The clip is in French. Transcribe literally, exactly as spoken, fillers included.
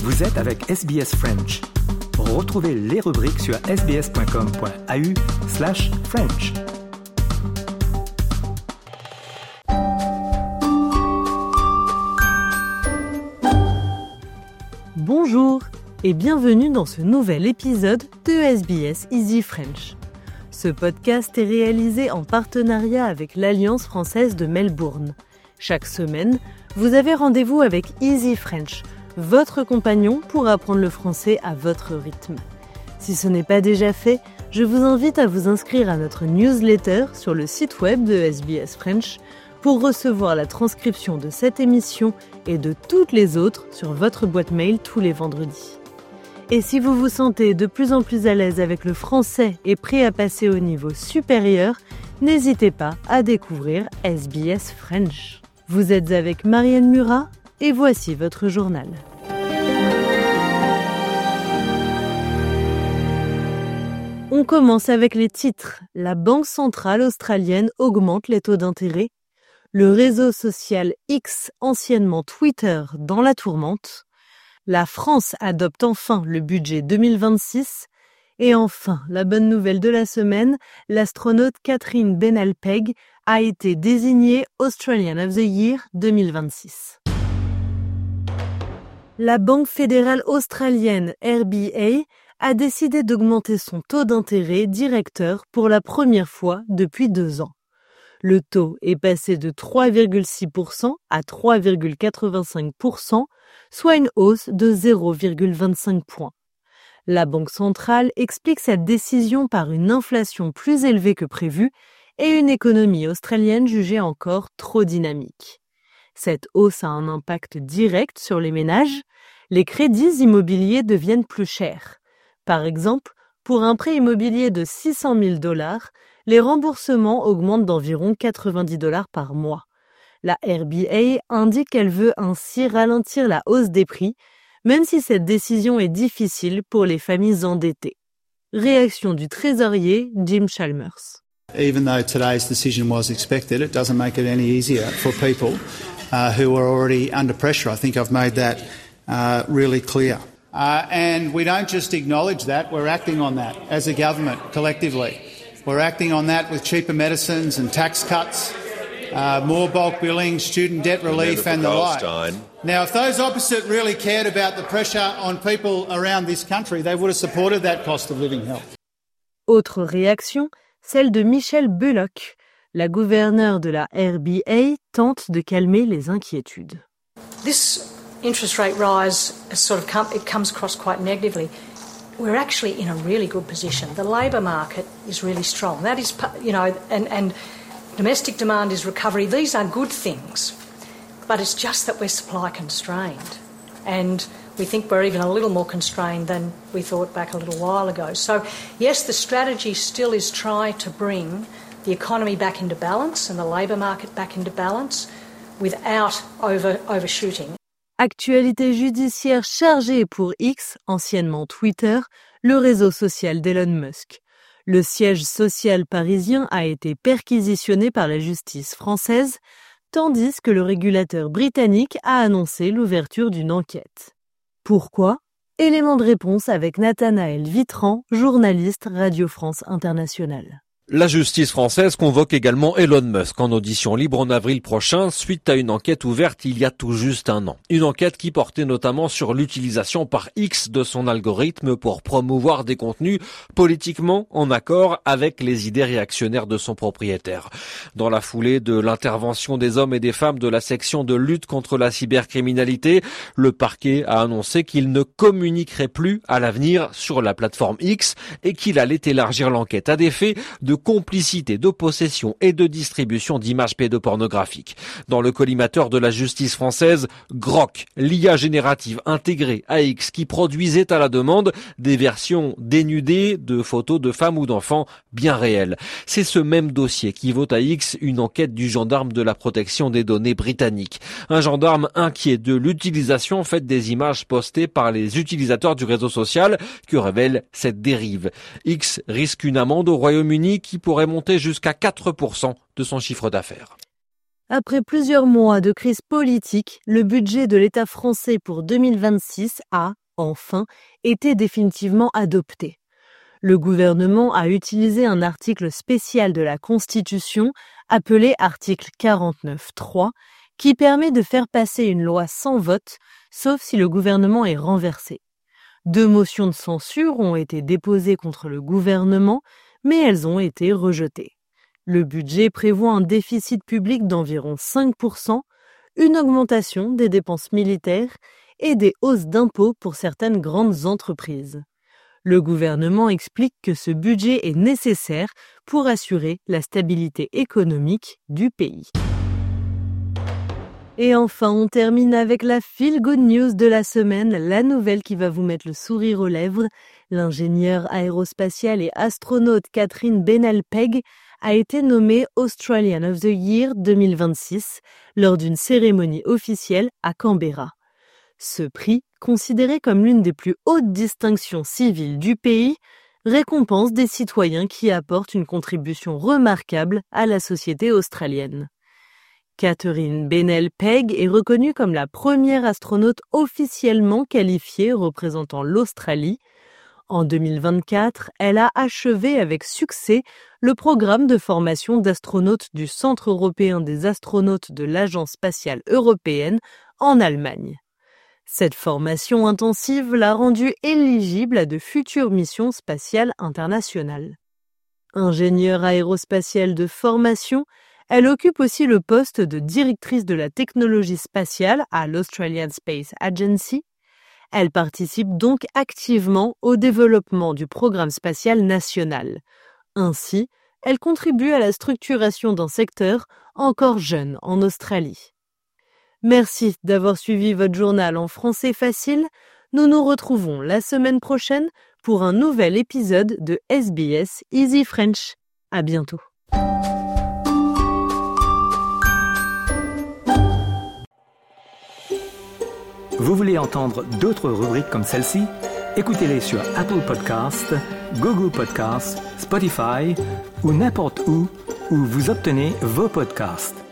Vous êtes avec S B S French. Retrouvez les rubriques sur sbs.com.au slash French. Bonjour et bienvenue dans ce nouvel épisode de S B S Easy French. Ce podcast est réalisé en partenariat avec l'Alliance française de Melbourne. Chaque semaine, vous avez rendez-vous avec Easy French, votre compagnon pour apprendre le français à votre rythme. Si ce n'est pas déjà fait, je vous invite à vous inscrire à notre newsletter sur le site web de S B S French pour recevoir la transcription de cette émission et de toutes les autres sur votre boîte mail tous les vendredis. Et si vous vous sentez de plus en plus à l'aise avec le français et prêt à passer au niveau supérieur, n'hésitez pas à découvrir S B S French. Vous êtes avec Marianne Murat et voici votre journal. On commence avec les titres. La Banque centrale australienne augmente les taux d'intérêt. Le réseau social X, anciennement Twitter, dans la tourmente. La France adopte enfin le budget deux mille vingt-six. Et enfin, la bonne nouvelle de la semaine, l'astronaute Catherine Ben-Alpegh a été désignée Australian of the Year deux mille vingt-six. La Banque fédérale australienne R B A a décidé d'augmenter son taux d'intérêt directeur pour la première fois depuis deux ans. Le taux est passé de trois virgule six pour cent à trois virgule quatre-vingt-cinq pour cent, soit une hausse de zéro virgule vingt-cinq points. La Banque centrale explique cette décision par une inflation plus élevée que prévu et une économie australienne jugée encore trop dynamique. Cette hausse a un impact direct sur les ménages. Les crédits immobiliers deviennent plus chers. Par exemple, pour un prêt immobilier de six cent mille dollars, les remboursements augmentent d'environ quatre-vingt-dix dollars par mois. La R B A indique qu'elle veut ainsi ralentir la hausse des prix, même si cette décision est difficile pour les familles endettées. Réaction du trésorier Jim Chalmers. Even though today's decision was expected, it doesn't make it any easier for people uh, who are already under pressure. I think I've made that uh, really clear. Uh, and we don't just acknowledge that, we're acting on that as a government collectively. We're acting on that with cheaper medicines and tax cuts, uh, more bulk billing, student debt relief and the like. Now, if those opposite really cared about the pressure on people around this country, they would have supported that cost of living help. Autre réaction, celle de Michelle Bullock. La gouverneure de la R B A tente de calmer les inquiétudes. This interest rate rise has sort of come, it comes across quite negatively. We're actually in a really good position. The labour market is really strong. That is, you know, and, and domestic demand is recovery. These are good things, but it's just that we're supply constrained. And we think we're even a little more constrained than we thought back a little while ago. So, yes, the strategy still is try to bring the economy back into balance and the labour market back into balance without over, overshooting. Actualité judiciaire chargée pour X, anciennement Twitter, le réseau social d'Elon Musk. Le siège social parisien a été perquisitionné par la justice française, tandis que le régulateur britannique a annoncé l'ouverture d'une enquête. Pourquoi ? Élément de réponse avec Nathanaël Vitran, journaliste Radio France Internationale. La justice française convoque également Elon Musk en audition libre en avril prochain suite à une enquête ouverte il y a tout juste un an. Une enquête qui portait notamment sur l'utilisation par X de son algorithme pour promouvoir des contenus politiquement en accord avec les idées réactionnaires de son propriétaire. Dans la foulée de l'intervention des hommes et des femmes de la section de lutte contre la cybercriminalité, le parquet a annoncé qu'il ne communiquerait plus à l'avenir sur la plateforme X et qu'il allait élargir l'enquête à des faits de complicité, de possession et de distribution d'images pédopornographiques. Dans le collimateur de la justice française, Grok, l'I A générative intégrée à X qui produisait à la demande des versions dénudées de photos de femmes ou d'enfants bien réelles. C'est ce même dossier qui vaut à X une enquête du gendarme de la protection des données britannique. Un gendarme inquiet de l'utilisation faite des images postées par les utilisateurs du réseau social que révèle cette dérive. X risque une amende au Royaume-Uni qui pourrait monter jusqu'à quatre pour cent de son chiffre d'affaires. Après plusieurs mois de crise politique, le budget de l'État français pour deux mille vingt-six a, enfin, été définitivement adopté. Le gouvernement a utilisé un article spécial de la Constitution, appelé article quarante-neuf trois, qui permet de faire passer une loi sans vote, sauf si le gouvernement est renversé. Deux motions de censure ont été déposées contre le gouvernement, mais elles ont été rejetées. Le budget prévoit un déficit public d'environ cinq pour cent, une augmentation des dépenses militaires et des hausses d'impôts pour certaines grandes entreprises. Le gouvernement explique que ce budget est nécessaire pour assurer la stabilité économique du pays. Et enfin, on termine avec la feel good news de la semaine, la nouvelle qui va vous mettre le sourire aux lèvres. L'ingénieure aérospatiale et astronaute Catherine Bennell-Pegg a été nommée Australian of the Year deux mille vingt-six lors d'une cérémonie officielle à Canberra. Ce prix, considéré comme l'une des plus hautes distinctions civiles du pays, récompense des citoyens qui apportent une contribution remarquable à la société australienne. Catherine Bennell-Pegg est reconnue comme la première astronaute officiellement qualifiée représentant l'Australie. En deux mille vingt-quatre, elle a achevé avec succès le programme de formation d'astronautes du Centre européen des astronautes de l'Agence spatiale européenne en Allemagne. Cette formation intensive l'a rendue éligible à de futures missions spatiales internationales. Ingénieure aérospatiale de formation, elle occupe aussi le poste de directrice de la technologie spatiale à l'Australian Space Agency. Elle participe donc activement au développement du programme spatial national. Ainsi, elle contribue à la structuration d'un secteur encore jeune en Australie. Merci d'avoir suivi votre journal en français facile. Nous nous retrouvons la semaine prochaine pour un nouvel épisode de S B S Easy French. À bientôt. Vous voulez entendre d'autres rubriques comme celle-ci? Écoutez-les sur Apple Podcasts, Google Podcasts, Spotify ou n'importe où où vous obtenez vos podcasts.